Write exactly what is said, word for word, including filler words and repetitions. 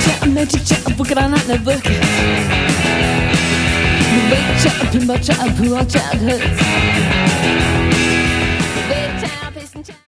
Magic, magic, book it on the book. Wait, check, pinball, check, pinball, check.